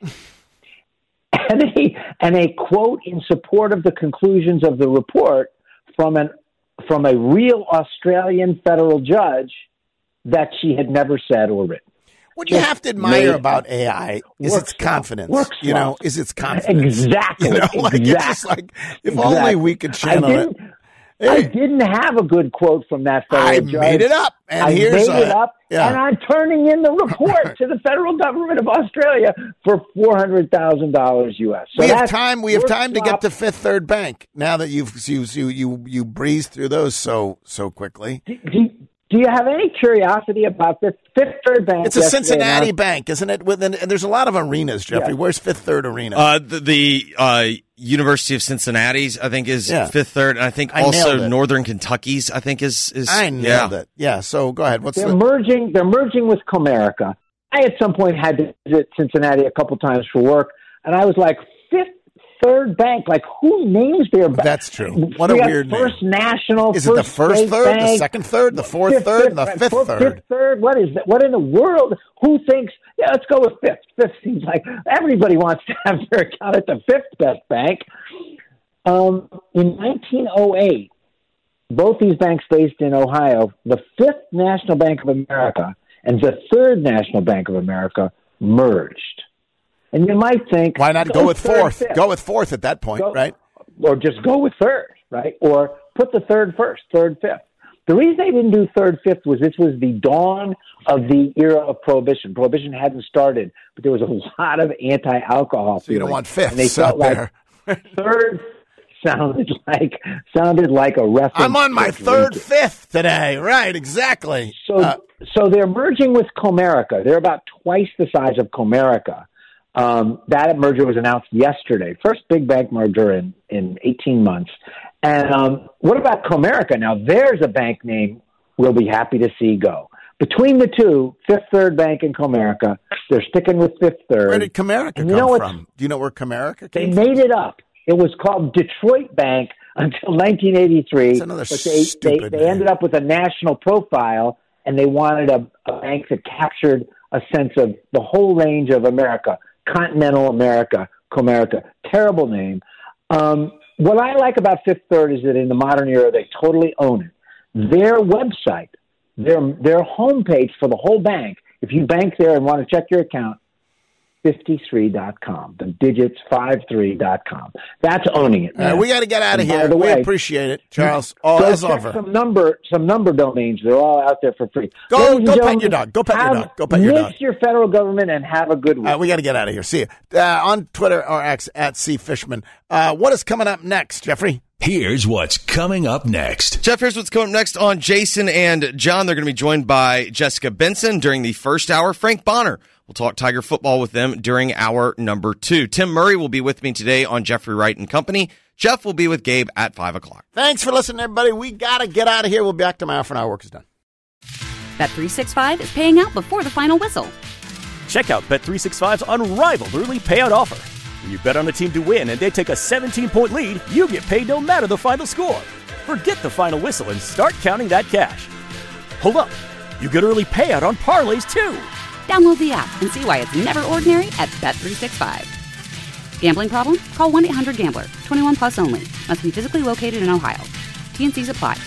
and a, and a quote in support of the conclusions of the report from an from a real Australian federal judge that she had never said or written. What you Just have to admire made- about A I is Work its slop. confidence. Work You know, slop. is its confidence. Exactly. You know, like it's just exactly. like if Exactly. only we could I channel it. didn't, I Hey. didn't have a good quote from that federal I judge. made it up, and I here's made it a- up, yeah. and I'm turning in the report to the federal government of Australia for four hundred thousand dollars U S. So we have that's time. We have work time to slop. get to Fifth Third Bank. Now that you've you you you you breezed through those so so quickly. Do, do, do you have any curiosity about this Fifth Third Bank? It's a yesterday Cincinnati announced- bank, isn't it? Within and there's a lot of arenas, Jeffrey. Yeah. Where's Fifth Third Arena? Uh, the, the uh, University of Cincinnati's, I think, is Yeah. Fifth Third, and I think I also nailed it. Northern Kentucky's, I think, is is. I nailed yeah. it. Yeah. So go ahead. What's They're the? merging. They're merging with Comerica. I at some point had to visit Cincinnati a couple times for work, and I was like, Fifth Third Bank. Like, who names their bank? That's true. What a We got weird name. First National. Is it the first State third, the Bank, second third, the fourth fifth, third, and the right, fifth fourth, third? Fifth third. What is that? What in the world? Who thinks? Yeah, let's go with fifth. Fifth seems like everybody wants to have their account at the fifth best bank. Um, in nineteen oh eight, both these banks based in Ohio, the Fifth National Bank of America and the Third National Bank of America merged. And you might think, Why not go with third, fourth? fifth. Go with fourth at that point, Go- right? Or just go with third, right? Or put the third first, third, fifth. The reason they didn't do third, fifth was this was the dawn of the era of Prohibition. Prohibition hadn't started, but there was a lot of anti-alcohol. So you don't want fifths and they felt out like there. Third sounded like sounded like a reference. I'm on my to third drinking. fifth today. Right, exactly. So, Uh, so they're merging with Comerica. They're about twice the size of Comerica. Um, that merger was announced yesterday. First big bank merger in, in eighteen months. And um, what about Comerica? Now, there's a bank name we'll be happy to see go. Between the two, Fifth Third Bank and Comerica, they're sticking with Fifth Third. where did Comerica And come you know what's- from? Do you know where Comerica They came from? made it up. It was called Detroit Bank until nineteen eighty-three. That's another but they, stupid they, they ended up with a national profile, and they wanted a, a bank that captured a sense of the whole range of America, continental America, Comerica. Terrible name. Um, what I like about Fifth Third is that in the modern era, they totally own it. Their website, their their homepage for the whole bank, if you bank there and want to check your account, fifty-three dot com. The digits fifty-three dot com. That's owning it. All right, man. we got to get out of And by here. the We way, appreciate it, Charles. All go as check over. some number some number domains. They're all out there for free. Go- Ladies and go pet gentlemen, your dog. Go pet your have- dog. Go pet your miss dog. your federal government and have a good week. Uh, we got to get out of here. See you uh, on Twitter or X at C Fishman. Uh, what is coming up next, Jeffrey? Here's what's coming up next. Jeff, here's what's coming up next on Jason and John. They're going to be joined by Jessica Benson during the first hour. Frank Bonner. We'll talk Tiger football with them during hour number two. Tim Murray will be with me today on Jeffrey Wright and Company. Jeff will be with Gabe at five o'clock. Thanks for listening, everybody. We got to get out of here. We'll be back tomorrow for an hour. Work is done. Bet three sixty-five is paying out before the final whistle. Check out Bet three sixty-five's unrivaled early payout offer. When you bet on a team to win and they take a seventeen-point lead, you get paid no matter the final score. Forget the final whistle and start counting that cash. Hold up. You get early payout on parlays, too. Download the app and see why it's never ordinary at Bet three sixty-five. Gambling problem? Call one eight hundred gambler. twenty-one plus only. Must be physically located in Ohio. T N Cs apply.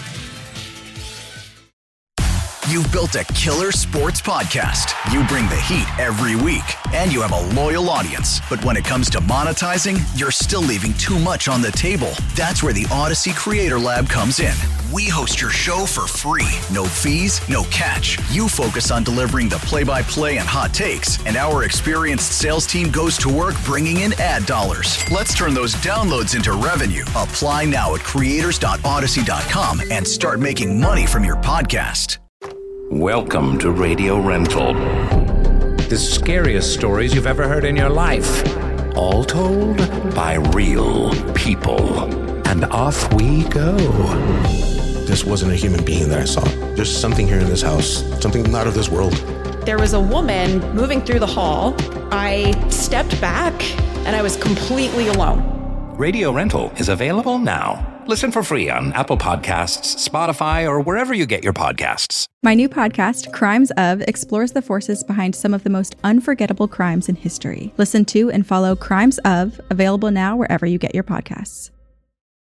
You've built a killer sports podcast. You bring the heat every week, and you have a loyal audience. But when it comes to monetizing, you're still leaving too much on the table. That's where the Odyssey Creator Lab comes in. We host your show for free. No fees, no catch. You focus on delivering the play-by-play and hot takes, and our experienced sales team goes to work bringing in ad dollars. Let's turn those downloads into revenue. Apply now at creators dot odyssey dot com and start making money from your podcast. Welcome to Radio Rental. The scariest stories you've ever heard in your life. All told by real people. And off we go. This wasn't a human being that I saw. There's something here in this house, something not of this world. There was a woman moving through the hall. I stepped back and I was completely alone. Radio Rental is available now. Listen for free on Apple Podcasts, Spotify, or wherever you get your podcasts. My new podcast, Crimes Of, explores the forces behind some of the most unforgettable crimes in history. Listen to and follow Crimes Of, available now wherever you get your podcasts.